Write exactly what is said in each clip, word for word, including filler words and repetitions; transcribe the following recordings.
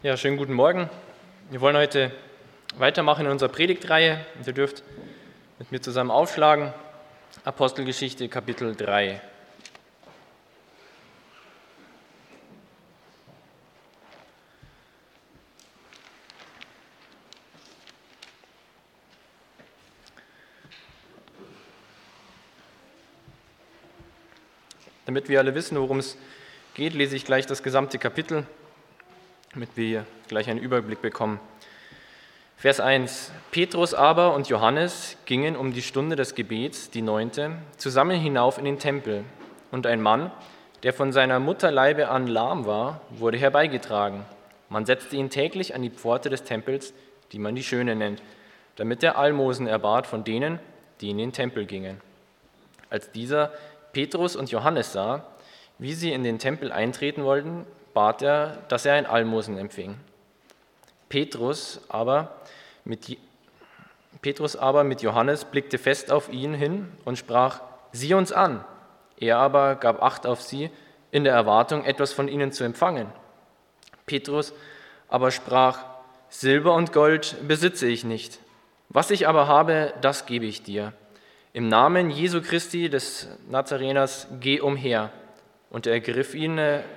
Ja, schönen guten Morgen. Wir wollen heute weitermachen in unserer Predigtreihe. Und ihr dürft mit mir zusammen aufschlagen. Apostelgeschichte, Kapitel drei. Damit wir alle wissen, worum es geht, lese ich gleich das gesamte Kapitel, damit wir gleich einen Überblick bekommen. Vers eins. Petrus aber und Johannes gingen um die Stunde des Gebets, die neunte, zusammen hinauf in den Tempel. Und ein Mann, der von seiner Mutterleibe an lahm war, wurde herbeigetragen. Man setzte ihn täglich an die Pforte des Tempels, die man die Schöne nennt, damit er Almosen erbat von denen, die in den Tempel gingen. Als dieser Petrus und Johannes sah, wie sie in den Tempel eintreten wollten, bat er, dass er ein Almosen empfing. Petrus aber, mit, Petrus aber mit Johannes blickte fest auf ihn hin und sprach, sieh uns an. Er aber gab Acht auf sie, in der Erwartung, etwas von ihnen zu empfangen. Petrus aber sprach, Silber und Gold besitze ich nicht. Was ich aber habe, das gebe ich dir. Im Namen Jesu Christi des Nazareners geh umher. Und er ergriff ihn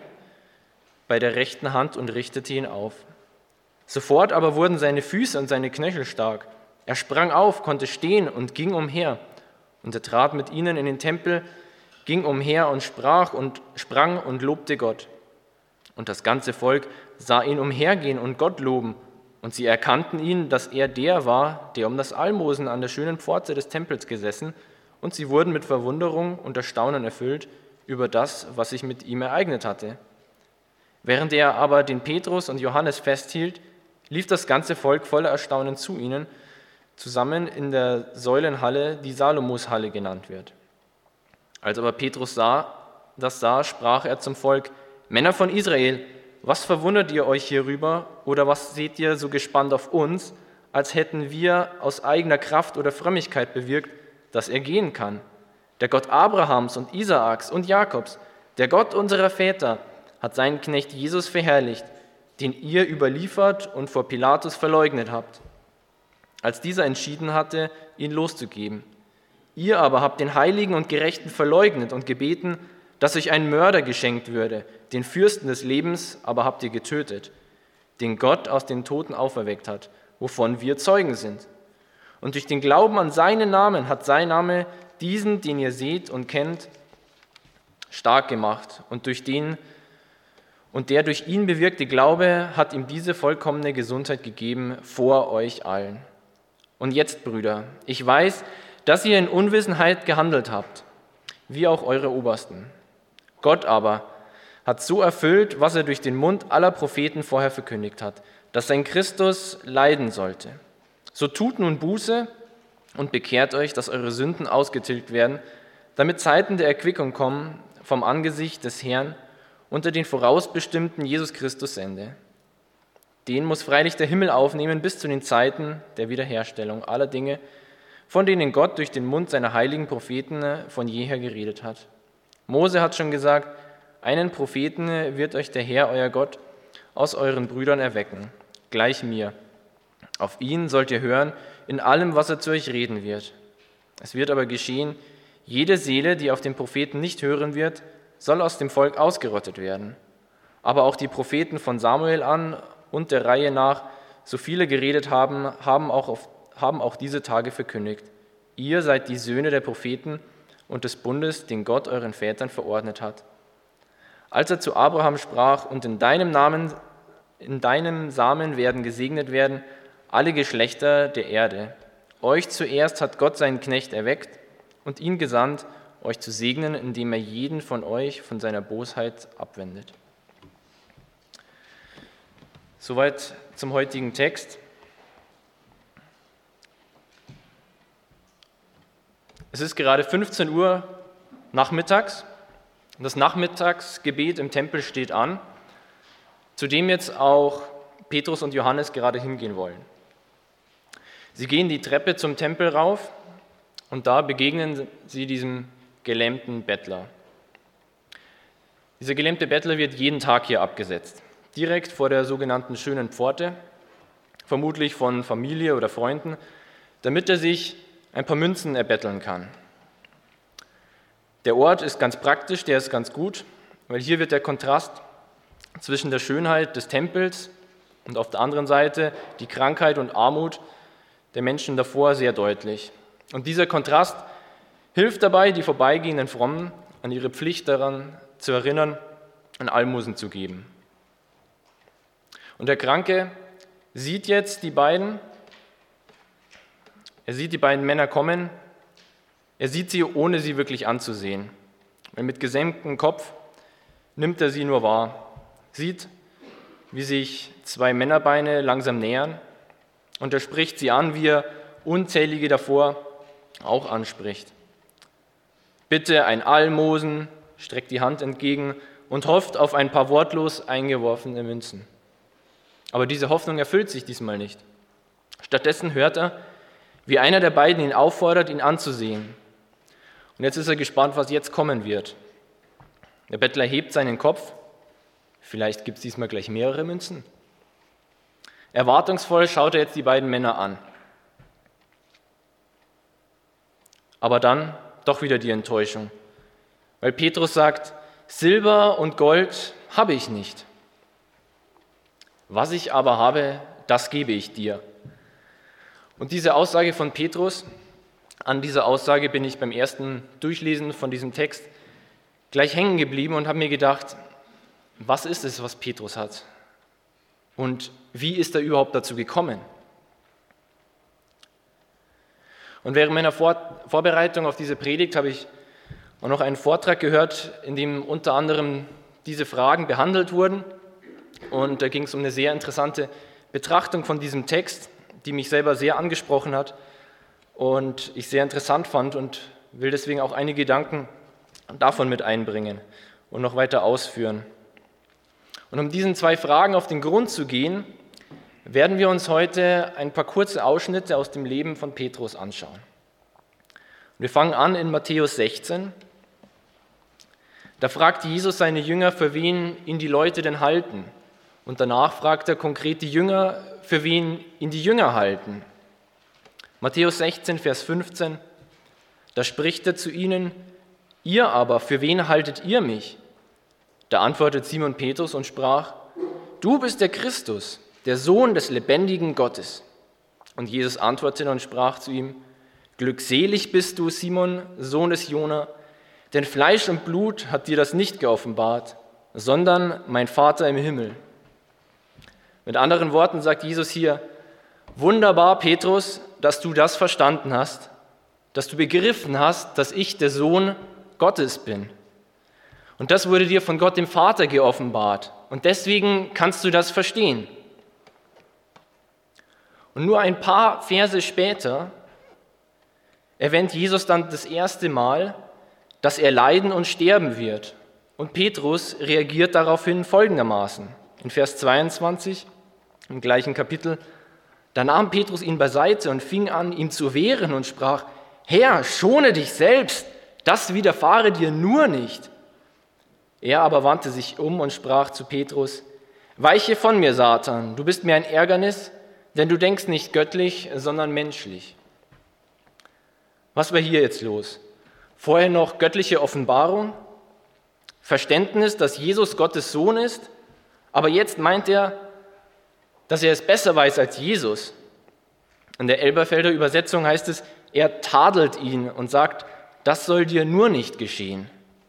bei der rechten Hand und richtete ihn auf. Sofort aber wurden seine Füße und seine Knöchel stark. Er sprang auf, konnte stehen und ging umher. Und er trat mit ihnen in den Tempel, ging umher und sprach und sprang und lobte Gott. Und das ganze Volk sah ihn umhergehen und Gott loben. Und sie erkannten ihn, dass er der war, der um das Almosen an der schönen Pforte des Tempels gesessen. Und sie wurden mit Verwunderung und Erstaunen erfüllt über das, was sich mit ihm ereignet hatte. Während er aber den Petrus und Johannes festhielt, lief das ganze Volk voller Erstaunen zu ihnen, zusammen in der Säulenhalle, die Salomos-Halle genannt wird. Als aber Petrus sah, das sah, sprach er zum Volk, Männer von Israel, was verwundert ihr euch hierüber oder was seht ihr so gespannt auf uns, als hätten wir aus eigener Kraft oder Frömmigkeit bewirkt, dass er gehen kann? Der Gott Abrahams und Isaaks und Jakobs, der Gott unserer Väter, hat seinen Knecht Jesus verherrlicht, den ihr überliefert und vor Pilatus verleugnet habt, als dieser entschieden hatte, ihn loszugeben. Ihr aber habt den Heiligen und Gerechten verleugnet und gebeten, dass euch ein Mörder geschenkt würde, den Fürsten des Lebens aber habt ihr getötet, den Gott aus den Toten auferweckt hat, wovon wir Zeugen sind. Und durch den Glauben an seinen Namen hat sein Name diesen, den ihr seht und kennt, stark gemacht und durch den Und der durch ihn bewirkte Glaube hat ihm diese vollkommene Gesundheit gegeben vor euch allen. Und jetzt, Brüder, ich weiß, dass ihr in Unwissenheit gehandelt habt, wie auch eure Obersten. Gott aber hat so erfüllt, was er durch den Mund aller Propheten vorher verkündigt hat, dass sein Christus leiden sollte. So tut nun Buße und bekehrt euch, dass eure Sünden ausgetilgt werden, damit Zeiten der Erquickung kommen vom Angesicht des Herrn, unter den vorausbestimmten Jesus Christus sende. Den muss freilich der Himmel aufnehmen bis zu den Zeiten der Wiederherstellung aller Dinge, von denen Gott durch den Mund seiner heiligen Propheten von jeher geredet hat. Mose hat schon gesagt, einen Propheten wird euch der Herr, euer Gott, aus euren Brüdern erwecken, gleich mir. Auf ihn sollt ihr hören in allem, was er zu euch reden wird. Es wird aber geschehen, jede Seele, die auf den Propheten nicht hören wird, soll aus dem Volk ausgerottet werden. Aber auch die Propheten von Samuel an und der Reihe nach, so viele geredet haben, haben auch, auf, haben auch diese Tage verkündigt. Ihr seid die Söhne der Propheten und des Bundes, den Gott euren Vätern verordnet hat. Als er zu Abraham sprach, und in deinem Namen, in deinem Samen werden gesegnet werden alle Geschlechter der Erde. Euch zuerst hat Gott seinen Knecht erweckt und ihn gesandt, euch zu segnen, indem er jeden von euch von seiner Bosheit abwendet. Soweit zum heutigen Text. Es ist gerade fünfzehn Uhr nachmittags. Das Nachmittagsgebet im Tempel steht an, zu dem jetzt auch Petrus und Johannes gerade hingehen wollen. Sie gehen die Treppe zum Tempel rauf und da begegnen sie diesem gelähmten Bettler. Dieser gelähmte Bettler wird jeden Tag hier abgesetzt. direkt vor der sogenannten schönen Pforte, vermutlich von Familie oder Freunden, damit er sich ein paar Münzen erbetteln kann. Der Ort ist ganz praktisch, der ist ganz gut, weil hier wird der Kontrast zwischen der Schönheit des Tempels und auf der anderen Seite die Krankheit und Armut der Menschen davor sehr deutlich. Und dieser Kontrast hilft dabei, die vorbeigehenden Frommen an ihre Pflicht daran zu erinnern, an Almosen zu geben. Und der Kranke sieht jetzt die beiden, er sieht die beiden Männer kommen, er sieht sie, ohne sie wirklich anzusehen. Und mit gesenktem Kopf nimmt er sie nur wahr, sieht, wie sich zwei Männerbeine langsam nähern, und er spricht sie an, wie er unzählige davor auch anspricht. Bitte ein Almosen, streckt die Hand entgegen und hofft auf ein paar wortlos eingeworfene Münzen. Aber diese Hoffnung erfüllt sich diesmal nicht. Stattdessen hört er, wie einer der beiden ihn auffordert, ihn anzusehen. Und jetzt ist er gespannt, was jetzt kommen wird. Der Bettler hebt seinen Kopf. Vielleicht gibt es diesmal gleich mehrere Münzen. Erwartungsvoll schaut er jetzt die beiden Männer an. Aber dann doch wieder die Enttäuschung, weil Petrus sagt, Silber und Gold habe ich nicht. Was ich aber habe, das gebe ich dir. Und diese Aussage von Petrus, an dieser Aussage bin ich beim ersten Durchlesen von diesem Text gleich hängen geblieben und habe mir gedacht, was ist es, was Petrus hat? Und wie ist er überhaupt dazu gekommen? Und während meiner Vor- Vorbereitung auf diese Predigt habe ich auch noch einen Vortrag gehört, in dem unter anderem diese Fragen behandelt wurden. Und da ging es um eine sehr interessante Betrachtung von diesem Text, die mich selber sehr angesprochen hat und ich sehr interessant fand und will deswegen auch einige Gedanken davon mit einbringen und noch weiter ausführen. Und um diesen zwei Fragen auf den Grund zu gehen, werden wir uns heute ein paar kurze Ausschnitte aus dem Leben von Petrus anschauen. Wir fangen an in Matthäus sechzehn. Da fragt Jesus seine Jünger, für wen ihn die Leute denn halten. Und danach fragt er konkret die Jünger, für wen ihn die Jünger halten. Matthäus sechzehn, Vers fünfzehn, da spricht er zu ihnen, ihr aber, für wen haltet ihr mich? Da antwortet Simon Petrus und sprach, du bist der Christus, der Sohn des lebendigen Gottes. Und Jesus antwortete und sprach zu ihm, glückselig bist du, Simon, Sohn des Jona, denn Fleisch und Blut hat dir das nicht geoffenbart, sondern mein Vater im Himmel. Mit anderen Worten sagt Jesus hier, wunderbar, Petrus, dass du das verstanden hast, dass du begriffen hast, dass ich der Sohn Gottes bin. Und das wurde dir von Gott dem Vater geoffenbart. Und deswegen kannst du das verstehen. Und nur ein paar Verse später erwähnt Jesus dann das erste Mal, dass er leiden und sterben wird. Und Petrus reagiert daraufhin folgendermaßen. In Vers zweiundzwanzig, im gleichen Kapitel, da nahm Petrus ihn beiseite und fing an, ihm zu wehren und sprach, Herr, schone dich selbst, das widerfahre dir nur nicht. Er aber wandte sich um und sprach zu Petrus, weiche von mir, Satan, du bist mir ein Ärgernis, denn du denkst nicht göttlich, sondern menschlich. Was war hier jetzt los? Vorher noch göttliche Offenbarung, Verständnis, dass Jesus Gottes Sohn ist, aber jetzt meint er, dass er es besser weiß als Jesus. In der Elberfelder Übersetzung heißt es, er tadelt ihn und sagt, das soll dir nur nicht geschehen.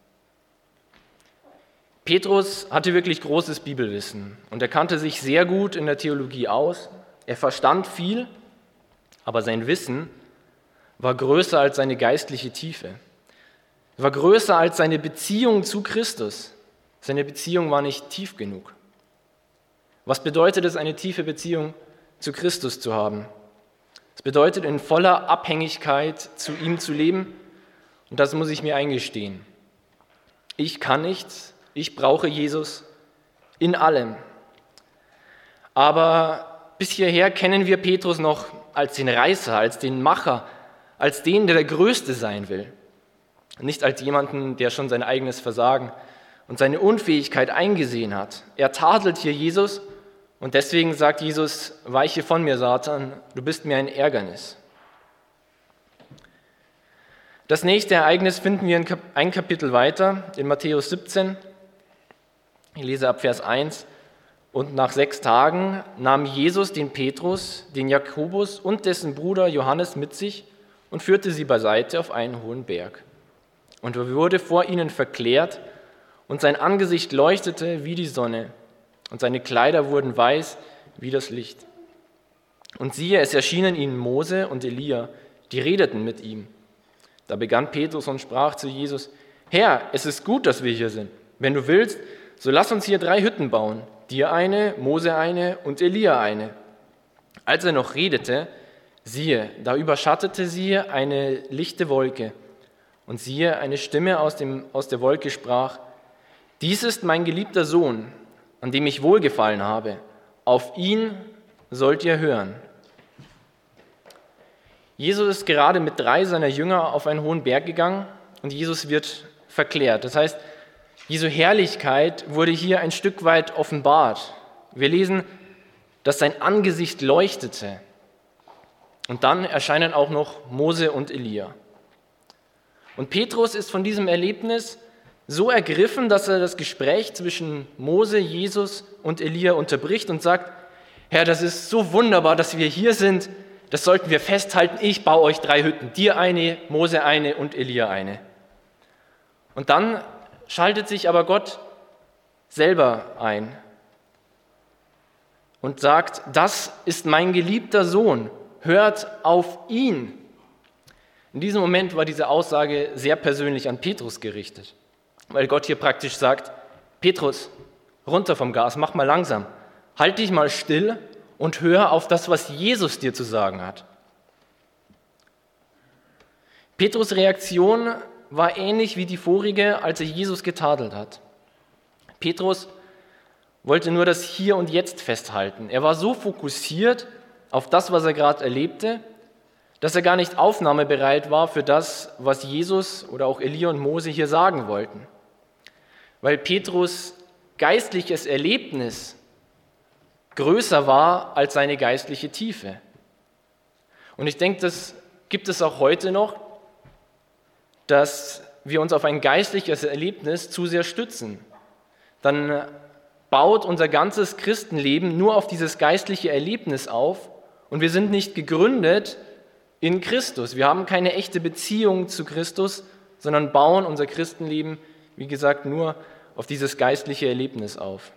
Petrus hatte wirklich großes Bibelwissen und er kannte sich sehr gut in der Theologie aus. Er verstand viel, aber sein Wissen war größer als seine geistliche Tiefe. Es war größer als seine Beziehung zu Christus. Seine Beziehung war nicht tief genug. Was bedeutet es, eine tiefe Beziehung zu Christus zu haben? Es bedeutet, in voller Abhängigkeit zu ihm zu leben, und das muss ich mir eingestehen. Ich kann nichts, ich brauche Jesus in allem. Aber bis hierher kennen wir Petrus noch als den Reißer, als den Macher, als den, der der Größte sein will. Nicht als jemanden, der schon sein eigenes Versagen und seine Unfähigkeit eingesehen hat. Er tadelt hier Jesus und deswegen sagt Jesus, weiche von mir, Satan, du bist mir ein Ärgernis. Das nächste Ereignis finden wir ein Kapitel weiter, in Matthäus siebzehn. Ich lese ab Vers eins. Und nach sechs Tagen nahm Jesus den Petrus, den Jakobus und dessen Bruder Johannes mit sich und führte sie beiseite auf einen hohen Berg. Und er wurde vor ihnen verklärt, und sein Angesicht leuchtete wie die Sonne, und seine Kleider wurden weiß wie das Licht. Und siehe, es erschienen ihnen Mose und Elia, die redeten mit ihm. Da begann Petrus und sprach zu Jesus, Herr, es ist gut, dass wir hier sind. Wenn du willst, so lass uns hier drei Hütten bauen, dir eine, Mose eine und Elia eine. Als er noch redete, siehe, da überschattete sie eine lichte Wolke. Und siehe, eine Stimme aus, dem, aus der Wolke sprach, dies ist mein geliebter Sohn, an dem ich wohlgefallen habe. Auf ihn sollt ihr hören. Jesus ist gerade mit drei seiner Jünger auf einen hohen Berg gegangen und Jesus wird verklärt. Das heißt, Jesu Herrlichkeit wurde hier ein Stück weit offenbart. Wir lesen, dass sein Angesicht leuchtete. Und dann erscheinen auch noch Mose und Elia. Und Petrus ist von diesem Erlebnis so ergriffen, dass er das Gespräch zwischen Mose, Jesus und Elia unterbricht und sagt, Herr, das ist so wunderbar, dass wir hier sind, das sollten wir festhalten, ich baue euch drei Hütten, dir eine, Mose eine und Elia eine. Und dann schaltet sich aber Gott selber ein und sagt, das ist mein geliebter Sohn, hört auf ihn. In diesem Moment war diese Aussage sehr persönlich an Petrus gerichtet, weil Gott hier praktisch sagt, Petrus, runter vom Gas, mach mal langsam, halt dich mal still und hör auf das, was Jesus dir zu sagen hat. Petrus' Reaktion war ähnlich wie die vorige, als er Jesus getadelt hat. Petrus wollte nur das Hier und Jetzt festhalten. Er war so fokussiert auf das, was er gerade erlebte, dass er gar nicht aufnahmebereit war für das, was Jesus oder auch Elia und Mose hier sagen wollten. Weil Petrus' geistliches Erlebnis größer war als seine geistliche Tiefe. Und ich denke, das gibt es auch heute noch, dass wir uns auf ein geistliches Erlebnis zu sehr stützen. Dann baut unser ganzes Christenleben nur auf dieses geistliche Erlebnis auf und wir sind nicht gegründet in Christus. Wir haben keine echte Beziehung zu Christus, sondern bauen unser Christenleben, wie gesagt, nur auf dieses geistliche Erlebnis auf.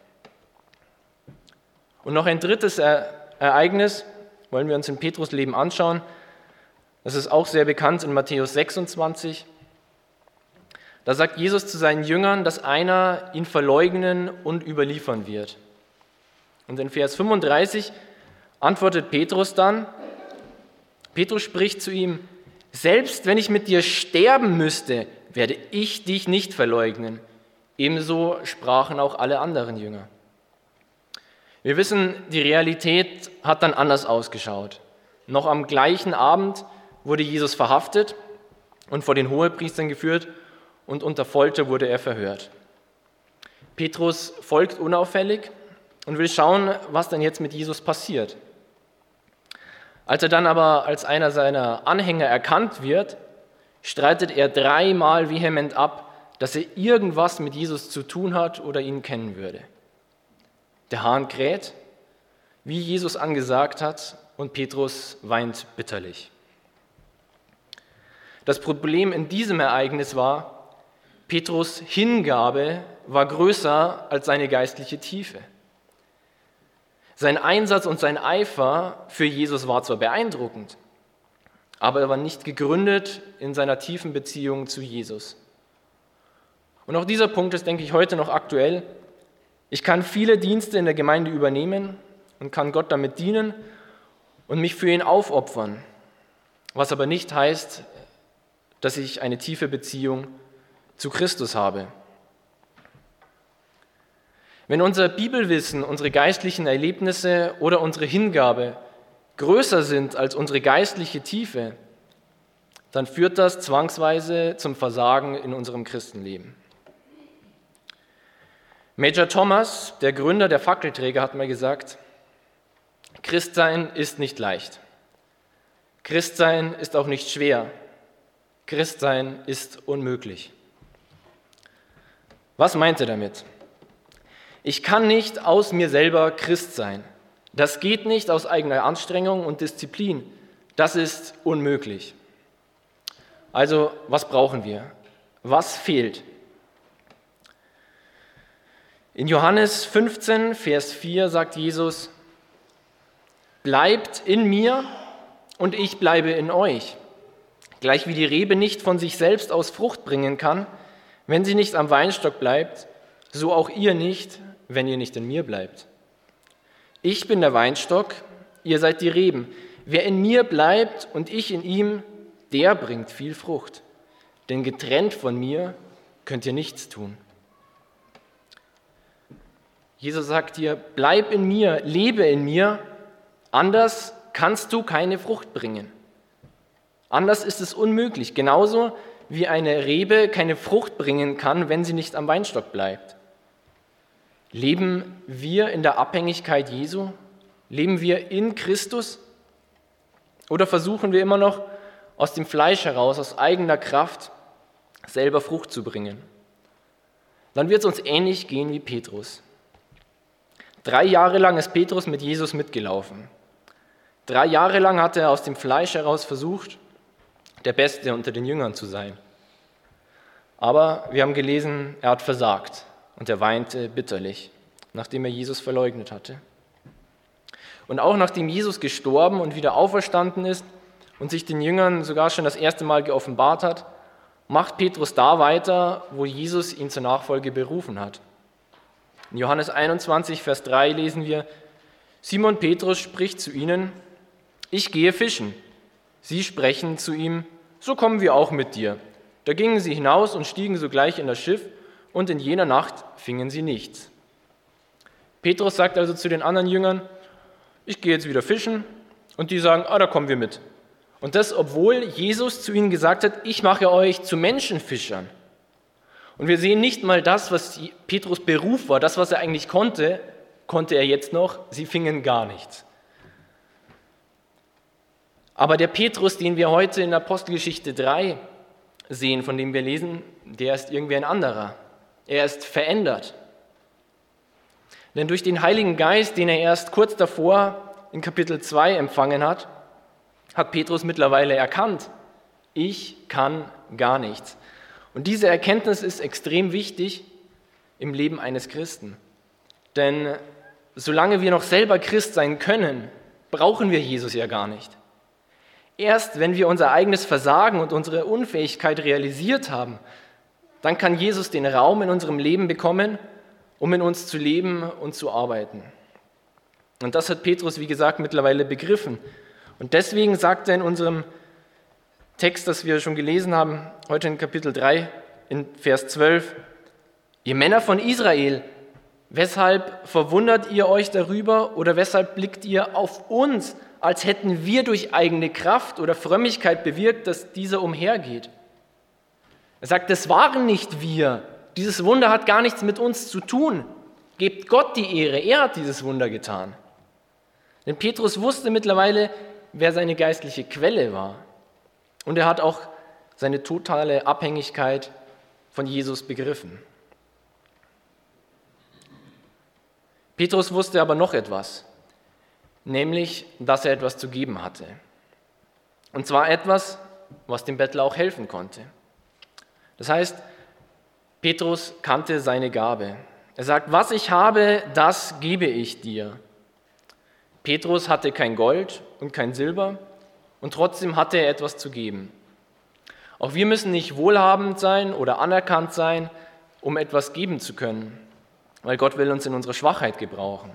Und noch ein drittes Ereignis wollen wir uns im Petrus-Leben anschauen. Das ist auch sehr bekannt in Matthäus sechsundzwanzig. Da sagt Jesus zu seinen Jüngern, dass einer ihn verleugnen und überliefern wird. Und in Vers fünfunddreißig antwortet Petrus dann, Petrus spricht zu ihm, selbst wenn ich mit dir sterben müsste, werde ich dich nicht verleugnen. Ebenso sprachen auch alle anderen Jünger. Wir wissen, die Realität hat dann anders ausgeschaut. Noch am gleichen Abend wurde Jesus verhaftet und vor den Hohepriestern geführt und unter Folter wurde er verhört. Petrus folgt unauffällig und will schauen, was denn jetzt mit Jesus passiert. Als er dann aber als einer seiner Anhänger erkannt wird, streitet er dreimal vehement ab, dass er irgendwas mit Jesus zu tun hat oder ihn kennen würde. Der Hahn kräht, wie Jesus angesagt hat, und Petrus weint bitterlich. Das Problem in diesem Ereignis war, Petrus' Hingabe war größer als seine geistliche Tiefe. Sein Einsatz und sein Eifer für Jesus war zwar beeindruckend, aber er war nicht gegründet in seiner tiefen Beziehung zu Jesus. Und auch dieser Punkt ist, denke ich, heute noch aktuell. Ich kann viele Dienste in der Gemeinde übernehmen und kann Gott damit dienen und mich für ihn aufopfern, was aber nicht heißt, dass ich eine tiefe Beziehung zu Christus habe. Wenn unser Bibelwissen, unsere geistlichen Erlebnisse oder unsere Hingabe größer sind als unsere geistliche Tiefe, dann führt das zwangsweise zum Versagen in unserem Christenleben. Major Thomas, der Gründer der Fackelträger, hat mal gesagt, Christsein ist nicht leicht. Christsein ist auch nicht schwer. Christsein ist unmöglich. Was meint er damit? Ich kann nicht aus mir selber Christ sein. Das geht nicht aus eigener Anstrengung und Disziplin. Das ist unmöglich. Also, was brauchen wir? Was fehlt? In Johannes fünfzehn, Vers vier sagt Jesus, bleibt in mir und ich bleibe in euch. Gleich wie die Rebe nicht von sich selbst aus Frucht bringen kann, wenn sie nicht am Weinstock bleibt, so auch ihr nicht, wenn ihr nicht in mir bleibt. Ich bin der Weinstock, ihr seid die Reben. Wer in mir bleibt und ich in ihm, der bringt viel Frucht. Denn getrennt von mir könnt ihr nichts tun. Jesus sagt dir, bleib in mir, lebe in mir, anders kannst du keine Frucht bringen. Anders ist es unmöglich, genauso wie eine Rebe keine Frucht bringen kann, wenn sie nicht am Weinstock bleibt. Leben wir in der Abhängigkeit Jesu? Leben wir in Christus? Oder versuchen wir immer noch aus dem Fleisch heraus, aus eigener Kraft, selber Frucht zu bringen? Dann wird es uns ähnlich gehen wie Petrus. Drei Jahre lang ist Petrus mit Jesus mitgelaufen. Drei Jahre lang hat er aus dem Fleisch heraus versucht, der Beste unter den Jüngern zu sein. Aber wir haben gelesen, er hat versagt und er weinte bitterlich, nachdem er Jesus verleugnet hatte. Und auch nachdem Jesus gestorben und wieder auferstanden ist und sich den Jüngern sogar schon das erste Mal geoffenbart hat, macht Petrus da weiter, wo Jesus ihn zur Nachfolge berufen hat. In Johannes einundzwanzig, Vers drei lesen wir, Simon Petrus spricht zu ihnen, ich gehe fischen. Sie sprechen zu ihm, so kommen wir auch mit dir. Da gingen sie hinaus und stiegen sogleich in das Schiff, und in jener Nacht fingen sie nichts. Petrus sagt also zu den anderen Jüngern, ich gehe jetzt wieder fischen, und die sagen, ah, da kommen wir mit. Und das, obwohl Jesus zu ihnen gesagt hat, ich mache euch zu Menschenfischern. Und wir sehen nicht mal das, was Petrus Beruf war, das, was er eigentlich konnte, konnte er jetzt noch, sie fingen gar nichts. Aber der Petrus, den wir heute in Apostelgeschichte drei sehen, von dem wir lesen, der ist irgendwie ein anderer. Er ist verändert. Denn durch den Heiligen Geist, den er erst kurz davor in Kapitel zwei empfangen hat, hat Petrus mittlerweile erkannt, ich kann gar nichts. Und diese Erkenntnis ist extrem wichtig im Leben eines Christen. Denn solange wir noch selber Christ sein können, brauchen wir Jesus ja gar nicht. Erst wenn wir unser eigenes Versagen und unsere Unfähigkeit realisiert haben, dann kann Jesus den Raum in unserem Leben bekommen, um in uns zu leben und zu arbeiten. Und das hat Petrus, wie gesagt, mittlerweile begriffen. Und deswegen sagt er in unserem Text, das wir schon gelesen haben, heute in Kapitel drei, in Vers zwölf, ihr Männer von Israel, weshalb verwundert ihr euch darüber oder weshalb blickt ihr auf uns, als hätten wir durch eigene Kraft oder Frömmigkeit bewirkt, dass dieser umhergeht? Er sagt, das waren nicht wir. Dieses Wunder hat gar nichts mit uns zu tun. Gebt Gott die Ehre, er hat dieses Wunder getan. Denn Petrus wusste mittlerweile, wer seine geistliche Quelle war. Und er hat auch seine totale Abhängigkeit von Jesus begriffen. Petrus wusste aber noch etwas, nämlich, dass er etwas zu geben hatte. Und zwar etwas, was dem Bettler auch helfen konnte. Das heißt, Petrus kannte seine Gabe. Er sagt, was ich habe, das gebe ich dir. Petrus hatte kein Gold und kein Silber und trotzdem hatte er etwas zu geben. Auch wir müssen nicht wohlhabend sein oder anerkannt sein, um etwas geben zu können, weil Gott will uns in unserer Schwachheit gebrauchen.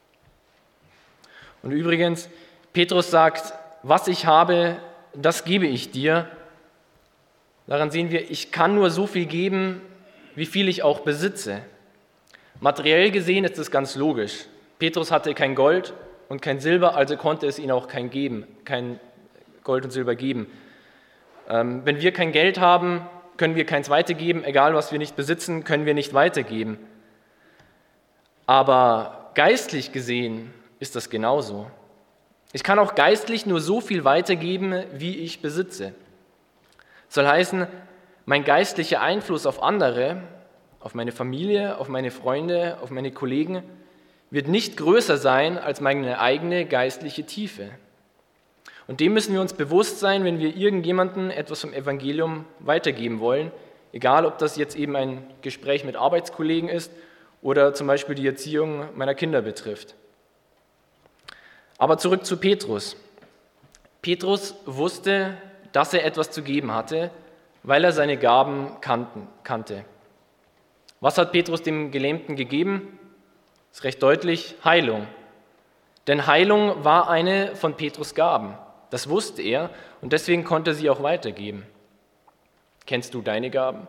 Und übrigens, Petrus sagt, was ich habe, das gebe ich dir. Daran sehen wir, ich kann nur so viel geben, wie viel ich auch besitze. Materiell gesehen ist das ganz logisch. Petrus hatte kein Gold und kein Silber, also konnte es ihm auch kein geben, kein Gold und Silber geben. Ähm, wenn wir kein Geld haben, können wir keins weitergeben, egal was wir nicht besitzen, können wir nicht weitergeben. Aber geistlich gesehen ist das genauso. Ich kann auch geistlich nur so viel weitergeben, wie ich besitze. Soll heißen, mein geistlicher Einfluss auf andere, auf meine Familie, auf meine Freunde, auf meine Kollegen, wird nicht größer sein als meine eigene geistliche Tiefe. Und dem müssen wir uns bewusst sein, wenn wir irgendjemandem etwas vom Evangelium weitergeben wollen, egal ob das jetzt eben ein Gespräch mit Arbeitskollegen ist oder zum Beispiel die Erziehung meiner Kinder betrifft. Aber zurück zu Petrus. Petrus wusste, dass er etwas zu geben hatte, weil er seine Gaben kannten, kannte. Was hat Petrus dem Gelähmten gegeben? Das ist recht deutlich, Heilung. Denn Heilung war eine von Petrus' Gaben. Das wusste er und deswegen konnte er sie auch weitergeben. Kennst du deine Gaben?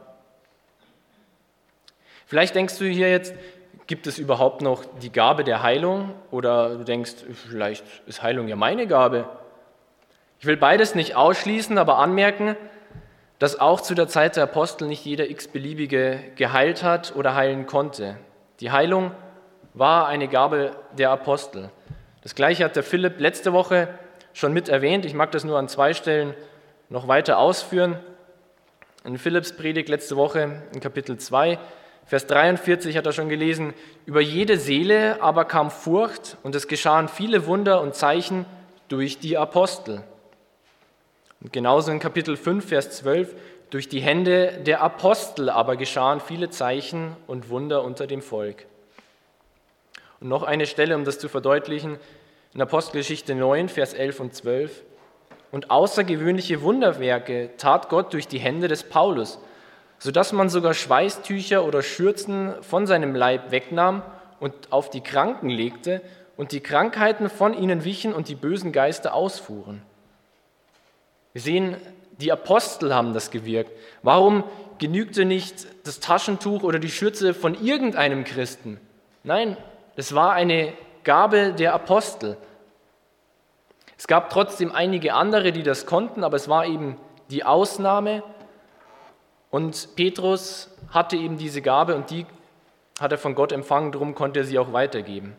Vielleicht denkst du hier jetzt, gibt es überhaupt noch die Gabe der Heilung? Oder du denkst, vielleicht ist Heilung ja meine Gabe. Ich will beides nicht ausschließen, aber anmerken, dass auch zu der Zeit der Apostel nicht jeder x-beliebige geheilt hat oder heilen konnte. Die Heilung war eine Gabe der Apostel. Das Gleiche hat der Philipp letzte Woche schon mit erwähnt. Ich mag das nur an zwei Stellen noch weiter ausführen. In Philipps Predigt letzte Woche in Kapitel zwei, Vers dreiundvierzig hat er schon gelesen, über jede Seele aber kam Furcht und es geschahen viele Wunder und Zeichen durch die Apostel. Und genauso in Kapitel fünf, Vers zwölf, durch die Hände der Apostel aber geschahen viele Zeichen und Wunder unter dem Volk. Und noch eine Stelle, um das zu verdeutlichen, in Apostelgeschichte neun, Vers elf und zwölf. Und außergewöhnliche Wunderwerke tat Gott durch die Hände des Paulus, sodass man sogar Schweißtücher oder Schürzen von seinem Leib wegnahm und auf die Kranken legte und die Krankheiten von ihnen wichen und die bösen Geister ausfuhren. Wir sehen, die Apostel haben das gewirkt. Warum genügte nicht das Taschentuch oder die Schürze von irgendeinem Christen? Nein, es war eine Gabe der Apostel. Es gab trotzdem einige andere, die das konnten, aber es war eben die Ausnahme. Und Petrus hatte eben diese Gabe und die hat er von Gott empfangen, darum konnte er sie auch weitergeben.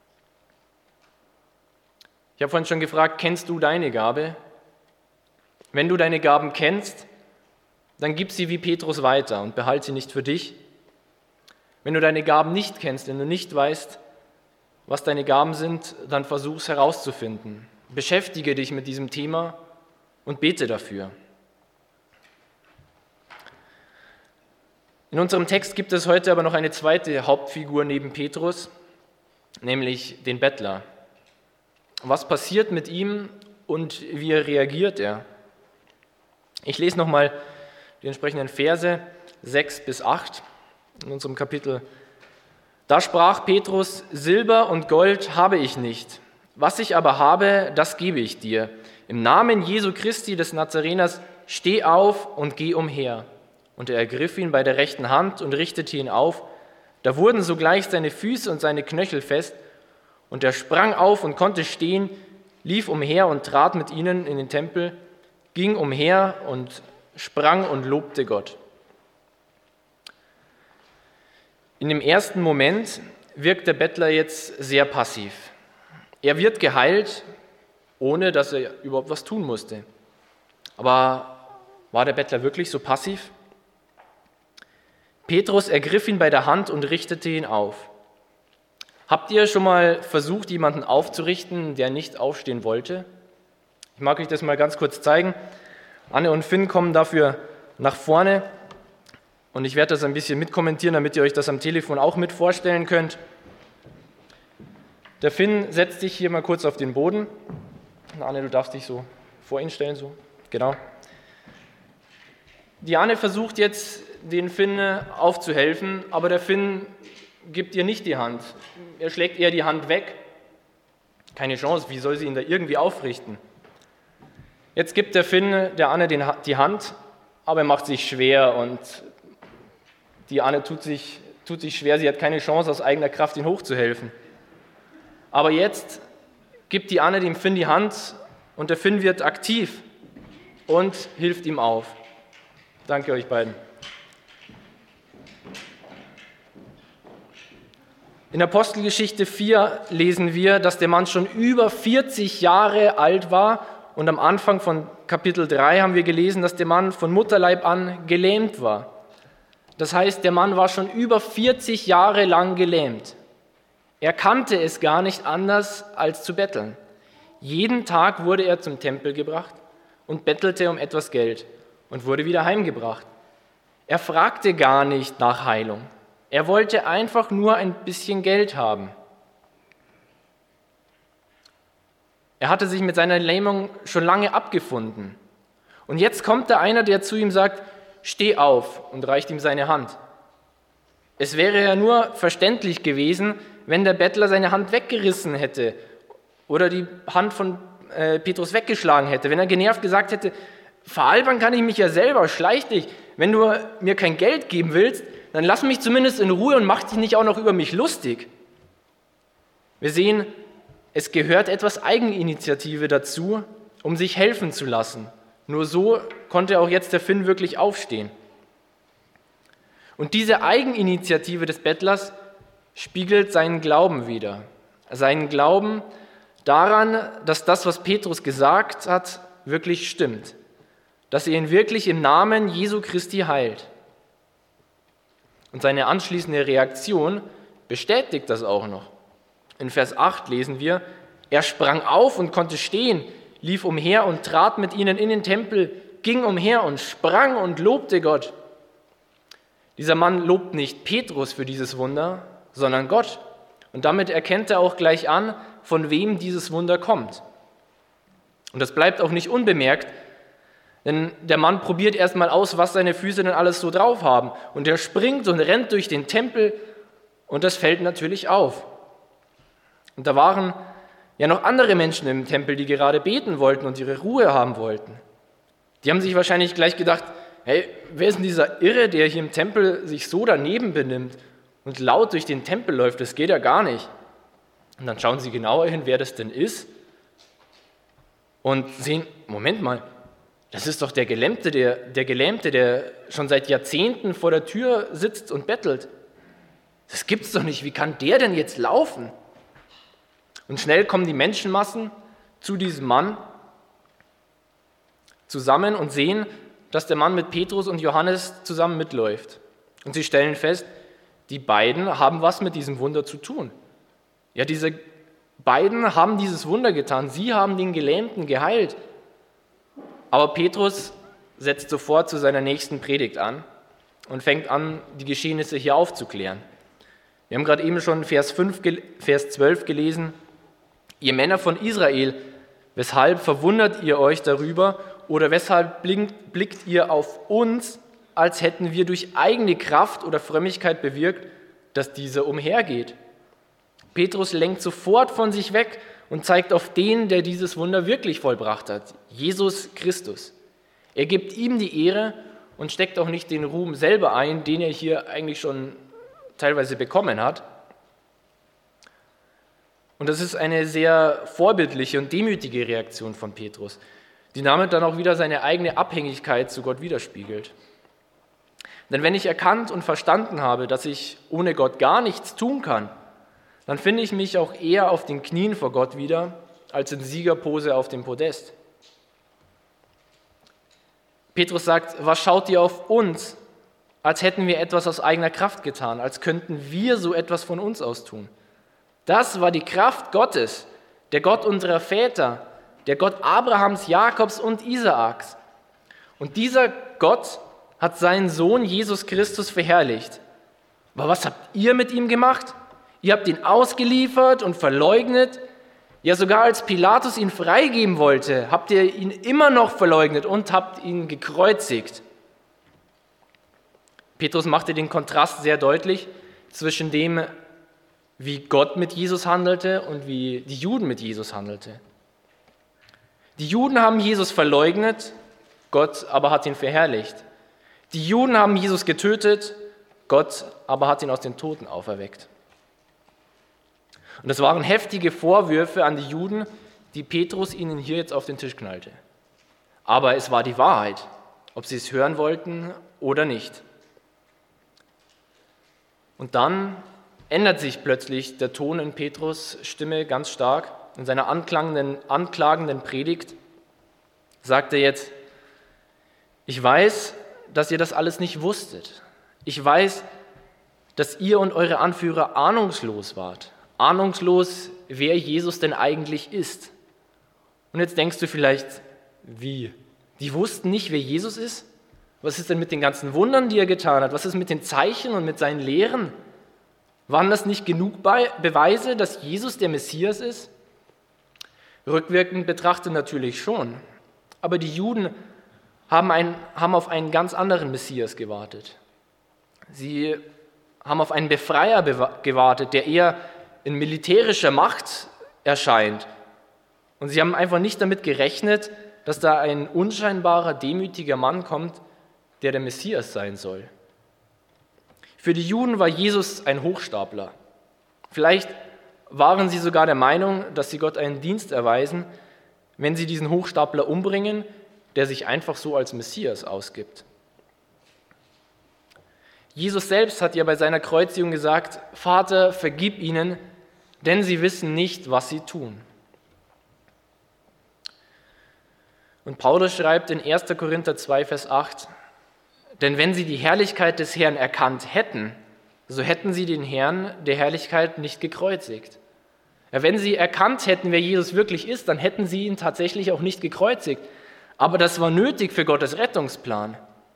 Ich habe vorhin schon gefragt, kennst du deine Gabe? Wenn du deine Gaben kennst, dann gib sie wie Petrus weiter und behalte sie nicht für dich. Wenn du deine Gaben nicht kennst, wenn du nicht weißt, was deine Gaben sind, dann versuch es herauszufinden. Beschäftige dich mit diesem Thema und bete dafür. In unserem Text gibt es heute aber noch eine zweite Hauptfigur neben Petrus, nämlich den Bettler. Was passiert mit ihm und wie reagiert er? Ich lese nochmal die entsprechenden Verse sechs bis acht in unserem Kapitel. Da sprach Petrus, Silber und Gold habe ich nicht, was ich aber habe, das gebe ich dir. Im Namen Jesu Christi des Nazareners, steh auf und geh umher. Und er ergriff ihn bei der rechten Hand und richtete ihn auf. Da wurden sogleich seine Füße und seine Knöchel fest, und er sprang auf und konnte stehen, lief umher und trat mit ihnen in den Tempel, ging umher und sprang und lobte Gott. In dem ersten Moment wirkt der Bettler jetzt sehr passiv. Er wird geheilt, ohne dass er überhaupt was tun musste. Aber war der Bettler wirklich so passiv? Petrus ergriff ihn bei der Hand und richtete ihn auf. Habt ihr schon mal versucht, jemanden aufzurichten, der nicht aufstehen wollte? Ich mag euch das mal ganz kurz zeigen. Anne und Finn kommen dafür nach vorne und ich werde das ein bisschen mitkommentieren, damit ihr euch das am Telefon auch mit vorstellen könnt. Der Finn setzt sich hier mal kurz auf den Boden. Anne, du darfst dich so vor ihn stellen, so. Genau. Die Anne versucht jetzt, den Finn aufzuhelfen, aber der Finn gibt ihr nicht die Hand. Er schlägt eher die Hand weg. Keine Chance, wie soll sie ihn da irgendwie aufrichten? Jetzt gibt der Finn der Anne den, die Hand, aber er macht sich schwer und die Anne tut sich, tut sich schwer, sie hat keine Chance, aus eigener Kraft ihn hochzuhelfen. Aber jetzt gibt die Anne dem Finn die Hand und der Finn wird aktiv und hilft ihm auf. Danke euch beiden. In Apostelgeschichte vier lesen wir, dass der Mann schon über vierzig Jahre alt war und am Anfang von Kapitel drei haben wir gelesen, dass der Mann von Mutterleib an gelähmt war. Das heißt, der Mann war schon über vierzig Jahre lang gelähmt. Er kannte es gar nicht anders, als zu betteln. Jeden Tag wurde er zum Tempel gebracht und bettelte um etwas Geld und wurde wieder heimgebracht. Er fragte gar nicht nach Heilung. Er wollte einfach nur ein bisschen Geld haben. Er hatte sich mit seiner Lähmung schon lange abgefunden. Und jetzt kommt da einer, der zu ihm sagt, steh auf, und reicht ihm seine Hand. Es wäre ja nur verständlich gewesen, wenn der Bettler seine Hand weggerissen hätte oder die Hand von äh, Petrus weggeschlagen hätte, wenn er genervt gesagt hätte, veralbern kann ich mich ja selber, schleich dich, wenn du mir kein Geld geben willst, dann lass mich zumindest in Ruhe und mach dich nicht auch noch über mich lustig. Wir sehen, es gehört etwas Eigeninitiative dazu, um sich helfen zu lassen. Nur so konnte auch jetzt der Finn wirklich aufstehen. Und diese Eigeninitiative des Bettlers spiegelt seinen Glauben wider. Seinen Glauben daran, dass das, was Petrus gesagt hat, wirklich stimmt. Dass er ihn wirklich im Namen Jesu Christi heilt. Und seine anschließende Reaktion bestätigt das auch noch. In Vers acht lesen wir, er sprang auf und konnte stehen, lief umher und trat mit ihnen in den Tempel, ging umher und sprang und lobte Gott. Dieser Mann lobt nicht Petrus für dieses Wunder, sondern Gott. Und damit erkennt er auch gleich an, von wem dieses Wunder kommt. Und das bleibt auch nicht unbemerkt, denn der Mann probiert erstmal aus, was seine Füße denn alles so drauf haben. Und er springt und rennt durch den Tempel und das fällt natürlich auf. Und da waren ja noch andere Menschen im Tempel, die gerade beten wollten und ihre Ruhe haben wollten. Die haben sich wahrscheinlich gleich gedacht, hey, wer ist denn dieser Irre, der hier im Tempel sich so daneben benimmt und laut durch den Tempel läuft? Das geht ja gar nicht. Und dann schauen sie genauer hin, wer das denn ist und sehen, Moment mal, das ist doch der Gelähmte, der, der Gelähmte, der schon seit Jahrzehnten vor der Tür sitzt und bettelt. Das gibt's doch nicht, wie kann der denn jetzt laufen? Und schnell kommen die Menschenmassen zu diesem Mann zusammen und sehen, dass der Mann mit Petrus und Johannes zusammen mitläuft. Und sie stellen fest, die beiden haben was mit diesem Wunder zu tun. Ja, diese beiden haben dieses Wunder getan. Sie haben den Gelähmten geheilt. Aber Petrus setzt sofort zu seiner nächsten Predigt an und fängt an, die Geschehnisse hier aufzuklären. Wir haben gerade eben schon Vers, fünf, Vers zwölf gelesen. Ihr Männer von Israel, weshalb verwundert ihr euch darüber oder weshalb blinkt, blickt ihr auf uns, als hätten wir durch eigene Kraft oder Frömmigkeit bewirkt, dass dieser umhergeht? Petrus lenkt sofort von sich weg und zeigt auf den, der dieses Wunder wirklich vollbracht hat, Jesus Christus. Er gibt ihm die Ehre und steckt auch nicht den Ruhm selber ein, den er hier eigentlich schon teilweise bekommen hat. Und das ist eine sehr vorbildliche und demütige Reaktion von Petrus, die damit dann auch wieder seine eigene Abhängigkeit zu Gott widerspiegelt. Denn wenn ich erkannt und verstanden habe, dass ich ohne Gott gar nichts tun kann, dann finde ich mich auch eher auf den Knien vor Gott wieder, als in Siegerpose auf dem Podest. Petrus sagt, was schaut ihr auf uns, als hätten wir etwas aus eigener Kraft getan, als könnten wir so etwas von uns aus tun. Das war die Kraft Gottes, der Gott unserer Väter, der Gott Abrahams, Jakobs und Isaaks. Und dieser Gott hat seinen Sohn Jesus Christus verherrlicht. Aber was habt ihr mit ihm gemacht? Ihr habt ihn ausgeliefert und verleugnet. Ja, sogar als Pilatus ihn freigeben wollte, habt ihr ihn immer noch verleugnet und habt ihn gekreuzigt. Petrus machte den Kontrast sehr deutlich zwischen dem, wie Gott mit Jesus handelte und wie die Juden mit Jesus handelte. Die Juden haben Jesus verleugnet, Gott aber hat ihn verherrlicht. Die Juden haben Jesus getötet, Gott aber hat ihn aus den Toten auferweckt. Und das waren heftige Vorwürfe an die Juden, die Petrus ihnen hier jetzt auf den Tisch knallte. Aber es war die Wahrheit, ob sie es hören wollten oder nicht. Und dann ändert sich plötzlich der Ton in Petrus' Stimme ganz stark. In seiner anklagenden, anklagenden Predigt sagt er jetzt: Ich weiß, dass ihr das alles nicht wusstet. Ich weiß, dass ihr und eure Anführer ahnungslos wart. Ahnungslos, wer Jesus denn eigentlich ist. Und jetzt denkst du vielleicht, wie? Die wussten nicht, wer Jesus ist? Was ist denn mit den ganzen Wundern, die er getan hat? Was ist mit den Zeichen und mit seinen Lehren? Waren das nicht genug Beweise, dass Jesus der Messias ist? Rückwirkend betrachtet natürlich schon. Aber die Juden haben, ein, haben auf einen ganz anderen Messias gewartet. Sie haben auf einen Befreier gewartet, der eher in militärischer Macht erscheint. Und sie haben einfach nicht damit gerechnet, dass da ein unscheinbarer, demütiger Mann kommt, der der Messias sein soll. Für die Juden war Jesus ein Hochstapler. Vielleicht waren sie sogar der Meinung, dass sie Gott einen Dienst erweisen, wenn sie diesen Hochstapler umbringen, der sich einfach so als Messias ausgibt. Jesus selbst hat ja bei seiner Kreuzigung gesagt: Vater, vergib ihnen, denn sie wissen nicht, was sie tun. Und Paulus schreibt in erster Korinther zwei, Vers acht: Denn wenn sie die Herrlichkeit des Herrn erkannt hätten, so hätten sie den Herrn der Herrlichkeit nicht gekreuzigt. Ja, wenn sie erkannt hätten, wer Jesus wirklich ist, dann hätten sie ihn tatsächlich auch nicht gekreuzigt. Aber das war nötig für Gottes Rettungsplan.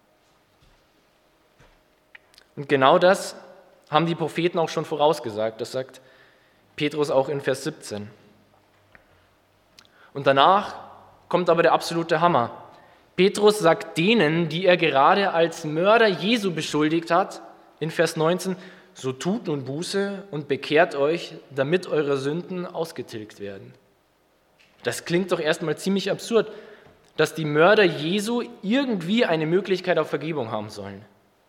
Und genau das haben die Propheten auch schon vorausgesagt. Das sagt Petrus auch in Vers siebzehn. Und danach kommt aber der absolute Hammer. Petrus sagt denen, die er gerade als Mörder Jesu beschuldigt hat, in Vers neunzehn: So tut nun Buße und bekehrt euch, damit eure Sünden ausgetilgt werden. Das klingt doch erstmal ziemlich absurd, dass die Mörder Jesu irgendwie eine Möglichkeit auf Vergebung haben sollen.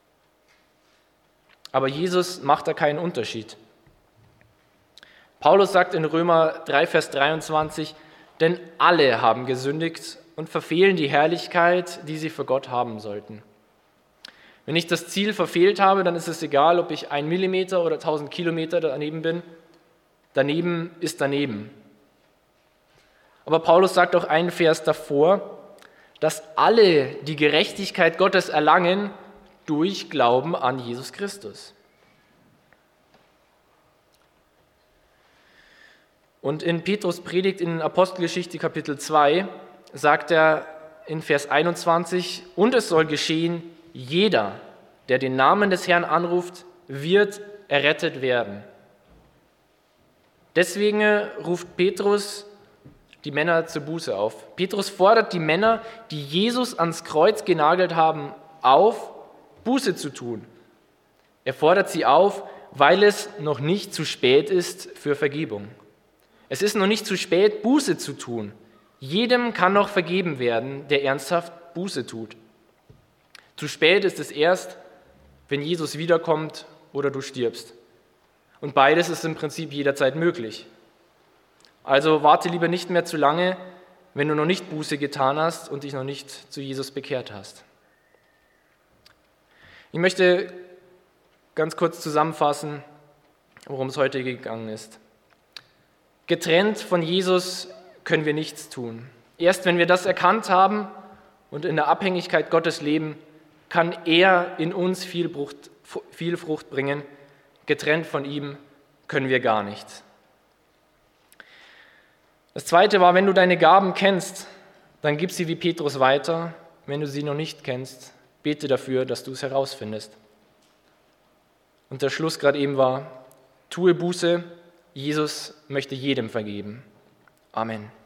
Aber Jesus macht da keinen Unterschied. Paulus sagt in Römer drei, Vers dreiundzwanzig: Denn alle haben gesündigt und verfehlen die Herrlichkeit, die sie für Gott haben sollten. Wenn ich das Ziel verfehlt habe, dann ist es egal, ob ich ein Millimeter oder tausend Kilometer daneben bin. Daneben ist daneben. Aber Paulus sagt auch einen Vers davor, dass alle die Gerechtigkeit Gottes erlangen durch Glauben an Jesus Christus. Und in Petrus Predigt in Apostelgeschichte Kapitel zwei sagt er in Vers einundzwanzig: Und es soll geschehen, jeder, der den Namen des Herrn anruft, wird errettet werden. Deswegen ruft Petrus die Männer zur Buße auf. Petrus fordert die Männer, die Jesus ans Kreuz genagelt haben, auf, Buße zu tun. Er fordert sie auf, weil es noch nicht zu spät ist für Vergebung. Es ist noch nicht zu spät, Buße zu tun. Jedem kann noch vergeben werden, der ernsthaft Buße tut. Zu spät ist es erst, wenn Jesus wiederkommt oder du stirbst. Und beides ist im Prinzip jederzeit möglich. Also warte lieber nicht mehr zu lange, wenn du noch nicht Buße getan hast und dich noch nicht zu Jesus bekehrt hast. Ich möchte ganz kurz zusammenfassen, worum es heute gegangen ist. Getrennt von Jesus können wir nichts tun. Erst wenn wir das erkannt haben und in der Abhängigkeit Gottes leben, kann er in uns viel Frucht, viel Frucht bringen. Getrennt von ihm können wir gar nichts. Das Zweite war, wenn du deine Gaben kennst, dann gib sie wie Petrus weiter. Wenn du sie noch nicht kennst, bete dafür, dass du es herausfindest. Und der Schluss gerade eben war: Tue Buße, Jesus möchte jedem vergeben. Amen.